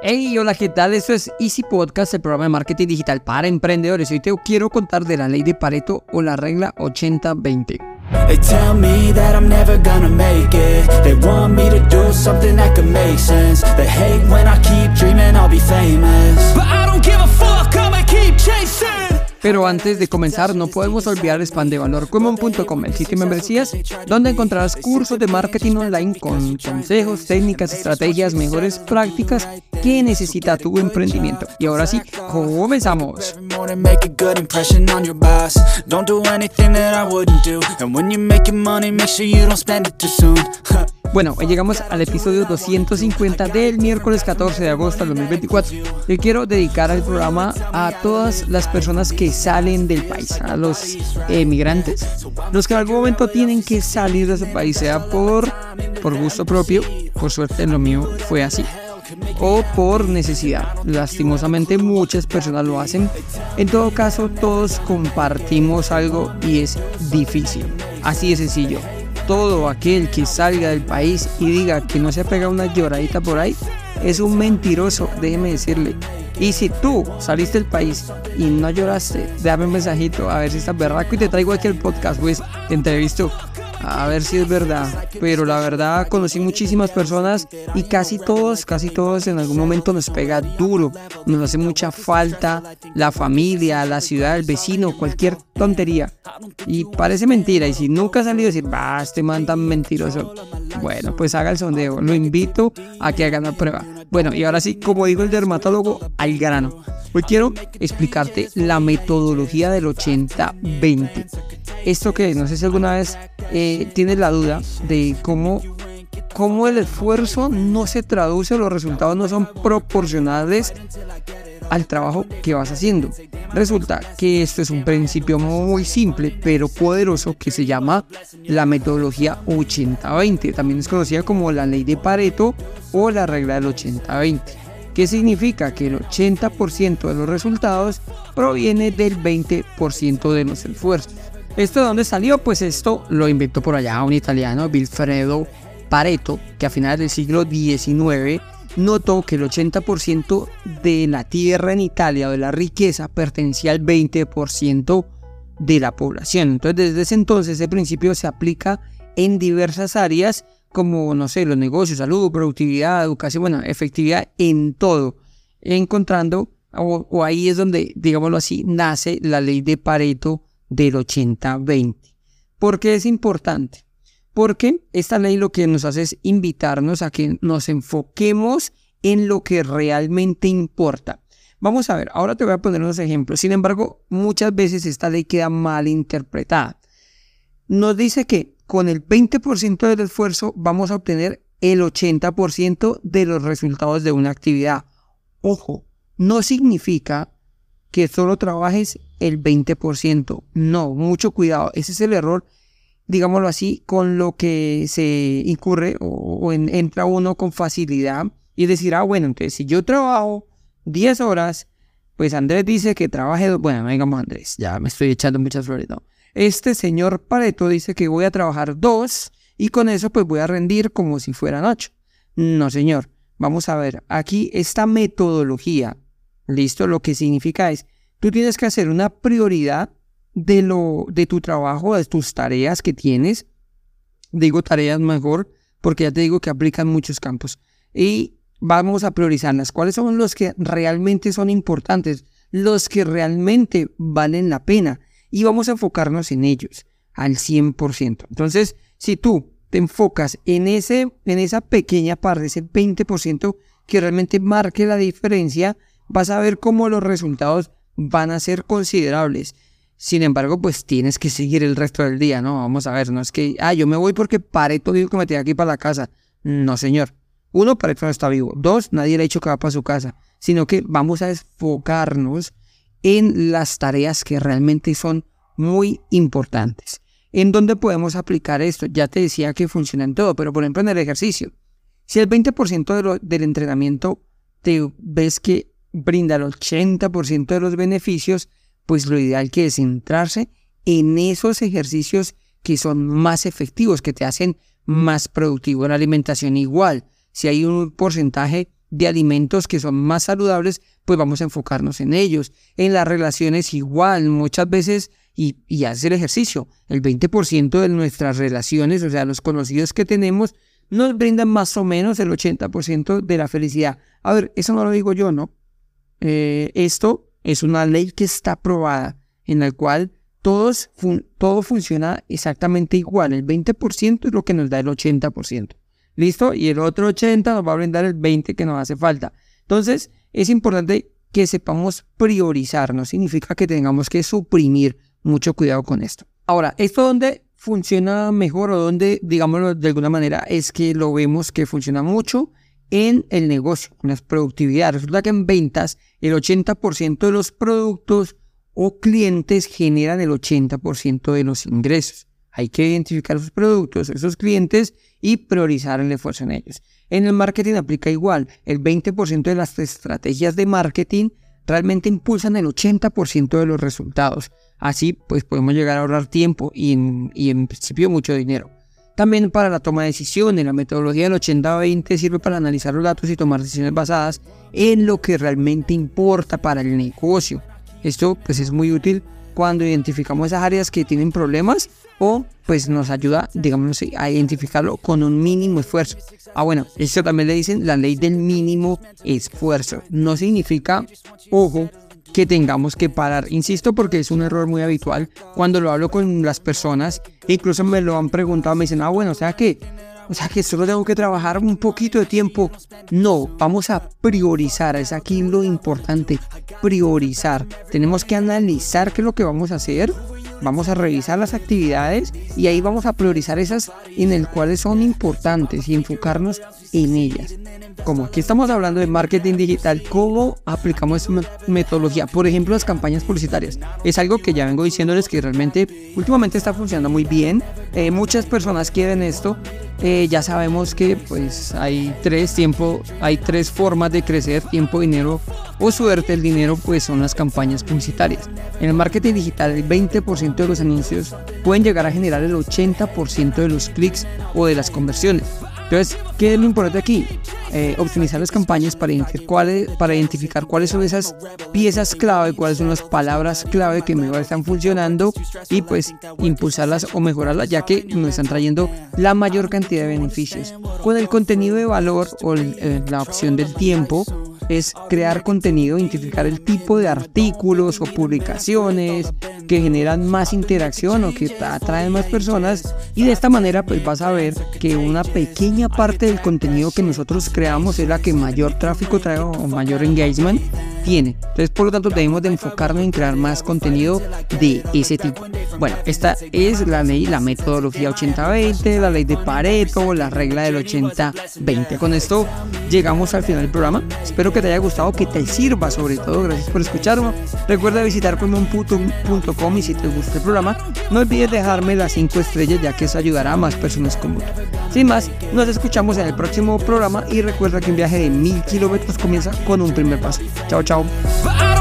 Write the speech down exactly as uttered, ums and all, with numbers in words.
Hey, hola, ¿qué tal? Esto es Easy Podcast, el programa de marketing digital para emprendedores. Hoy te quiero contar de la ley de Pareto o la regla ochenta veinte. They tell me that I'm never gonna make it. They want me to do something that could make sense. They hate when I keep dreaming I'll be famous. But I don't give a fuck, I'ma keep chasing. Pero antes de comenzar, no podemos olvidar el spam de valor común punto com, el sitio de membresías, donde encontrarás cursos de marketing online con consejos, técnicas, estrategias, mejores prácticas que necesita tu emprendimiento. Y ahora sí, comenzamos. Bueno, hoy llegamos al episodio doscientos cincuenta del miércoles catorce de agosto del dos mil veinticuatro. Yo quiero dedicar el programa a todas las personas que salen del país, a los emigrantes, los que en algún momento tienen que salir de su país, sea por, por gusto propio, por suerte en lo mío fue así, o por necesidad. Lastimosamente muchas personas lo hacen. En todo caso, todos compartimos algo y es difícil. Así de sencillo. Todo aquel que salga del país y diga que no se ha pegado una lloradita por ahí es un mentiroso, déjeme decirle. Y si tú saliste del país y no lloraste, déjame un mensajito a ver si estás berraco y te traigo aquí el podcast, pues te entrevisto a ver si es verdad. Pero la verdad, conocí muchísimas personas y casi todos, casi todos en algún momento nos pega duro. Nos hace mucha falta la familia, la ciudad, el vecino, cualquier tontería. Y parece mentira. Y si nunca has salido a decir, bah, este man tan mentiroso, bueno, pues haga el sondeo. Lo invito a que hagan la prueba. Bueno, y ahora sí, como dijo el dermatólogo, al grano. Hoy quiero explicarte la metodología del ochenta veinte. Esto que no sé si alguna vez eh, tienes la duda de cómo, cómo el esfuerzo no se traduce, los resultados no son proporcionales al trabajo que vas haciendo. Resulta que esto es un principio muy simple pero poderoso que se llama la metodología ochenta veinte. También es conocida como la ley de Pareto o la regla del ochenta veinte. ¿Qué significa? Que el ochenta por ciento de los resultados proviene del veinte por ciento de los esfuerzos. ¿Esto de dónde salió? Pues esto lo inventó por allá un italiano, Vilfredo Pareto, que a finales del siglo diecinueve notó que el ochenta por ciento de la tierra en Italia, de la riqueza, pertenecía al veinte por ciento de la población. Entonces, desde ese entonces, ese principio se aplica en diversas áreas, como, no sé, los negocios, salud, productividad, educación, bueno, efectividad en todo, encontrando, o, o ahí es donde, digámoslo así, nace la ley de Pareto del ochenta veinte. ¿Por qué es importante? Porque esta ley lo que nos hace es invitarnos a que nos enfoquemos en lo que realmente importa. Vamos a ver, ahora te voy a poner unos ejemplos. Sin embargo, muchas veces esta ley queda mal interpretada. Nos dice que con el veinte por ciento del esfuerzo vamos a obtener el ochenta por ciento de los resultados de una actividad. Ojo, no significa que solo trabajes el veinte por ciento. No, mucho cuidado. Ese es el error, digámoslo así, con lo que se incurre o, o en, entra uno con facilidad y decir, ah, bueno, entonces si yo trabajo diez horas, pues Andrés dice que trabaje, bueno, no digamos Andrés, ya me estoy echando muchas flores, no. Este señor Pareto dice que voy a trabajar dos y con eso pues voy a rendir como si fueran ocho. No, señor. Vamos a ver, aquí esta metodología, listo, lo que significa es, tú tienes que hacer una prioridad de, lo, de tu trabajo, de tus tareas que tienes. Digo tareas mejor porque ya te digo que aplican muchos campos. Y vamos a priorizarlas. ¿Cuáles son los que realmente son importantes? Los que realmente valen la pena. Y vamos a enfocarnos en ellos al cien por ciento. Entonces, si tú te enfocas en, ese, en esa pequeña parte, ese veinte por ciento que realmente marque la diferencia, vas a ver cómo los resultados van a ser considerables. Sin embargo, pues tienes que seguir el resto del día, ¿no? Vamos a ver, no es que, ah, yo me voy porque Pareto dijo que me tenía que ir para la casa. No, señor. Uno, Pareto no está vivo. Dos, nadie le ha dicho que va para su casa. Sino que vamos a enfocarnos en las tareas que realmente son muy importantes. ¿En dónde podemos aplicar esto? Ya te decía que funciona en todo, pero por ejemplo en el ejercicio. Si el veinte por ciento de lo, del entrenamiento te ves que brinda el ochenta por ciento de los beneficios, pues lo ideal que es centrarse en esos ejercicios que son más efectivos, que te hacen más productivo. En la alimentación igual, si hay un porcentaje de alimentos que son más saludables, pues vamos a enfocarnos en ellos. En las relaciones igual, muchas veces, y, y hacer ejercicio, el veinte por ciento de nuestras relaciones, o sea, los conocidos que tenemos, nos brindan más o menos el ochenta por ciento de la felicidad. A ver, eso no lo digo yo, ¿no? Eh, esto es una ley que está aprobada, en la cual todos fun- todo funciona exactamente igual. El veinte por ciento es lo que nos da el ochenta por ciento. ¿Listo? Y el otro ochenta nos va a brindar el veinte que nos hace falta. Entonces, es importante que sepamos priorizar. No significa que tengamos que suprimir. Mucho cuidado con esto. Ahora, ¿esto dónde funciona mejor o dónde, digámoslo de alguna manera, es que lo vemos que funciona mucho en el negocio, en la productividad? Resulta que en ventas, el ochenta por ciento de los productos o clientes generan el ochenta por ciento de los ingresos. Hay que identificar esos productos, esos clientes y priorizar el esfuerzo en ellos. En el marketing aplica igual. El veinte por ciento de las estrategias de marketing realmente impulsan el ochenta por ciento de los resultados. Así pues podemos llegar a ahorrar tiempo y en, y en principio mucho dinero. También para la toma de decisiones, la metodología del ochenta veinte sirve para analizar los datos y tomar decisiones basadas en lo que realmente importa para el negocio. Esto pues es muy útil cuando identificamos esas áreas que tienen problemas o pues nos ayuda, digamos, a identificarlo con un mínimo esfuerzo. Ah, bueno, esto también le dicen la ley del mínimo esfuerzo. No significa, ojo, que tengamos que parar. Insisto, porque es un error muy habitual cuando lo hablo con las personas. Incluso me lo han preguntado, me dicen, ah, bueno, o sea que, o sea que solo tengo que trabajar un poquito de tiempo. No, vamos a priorizar. Es aquí lo importante, priorizar. Tenemos que analizar qué es lo que vamos a hacer. Vamos a revisar las actividades y ahí vamos a priorizar esas en las cuales son importantes y enfocarnos en ellas. Como aquí estamos hablando de marketing digital, ¿cómo aplicamos esta metodología? Por ejemplo, las campañas publicitarias. Es algo que ya vengo diciéndoles que realmente últimamente está funcionando muy bien. Eh, muchas personas quieren esto. Eh, ya sabemos que pues hay tres tiempo, hay tres formas de crecer: tiempo, dinero o suerte. El dinero pues son las campañas publicitarias. En el marketing digital, el veinte por ciento de los anuncios pueden llegar a generar el ochenta por ciento de los clics o de las conversiones. Entonces, ¿qué es lo importante aquí? Eh, optimizar las campañas para identificar, cuáles, para identificar cuáles son esas piezas clave, cuáles son las palabras clave que mejor están funcionando y pues impulsarlas o mejorarlas, ya que nos están trayendo la mayor cantidad de beneficios. Con el contenido de valor o el, eh, la opción del tiempo, es crear contenido, identificar el tipo de artículos o publicaciones que generan más interacción o que atraen más personas, y de esta manera pues vas a ver que una pequeña parte del contenido que nosotros creamos es la que mayor tráfico trae o mayor engagement tiene. Entonces, por lo tanto, debemos de enfocarnos en crear más contenido de ese tipo. Bueno, esta es la ley, la metodología ochenta veinte, la ley de Pareto, la regla del ochenta veinte. Con esto llegamos al final del programa. Espero que te haya gustado, que te sirva sobre todo. Gracias por escucharme. Recuerda visitar premium punto com y si te gusta el programa, no olvides dejarme las cinco estrellas, ya que eso ayudará a más personas como tú. Sin más, nos escuchamos en el próximo programa y recuerda que un viaje de mil kilómetros comienza con un primer paso. Chao, chao.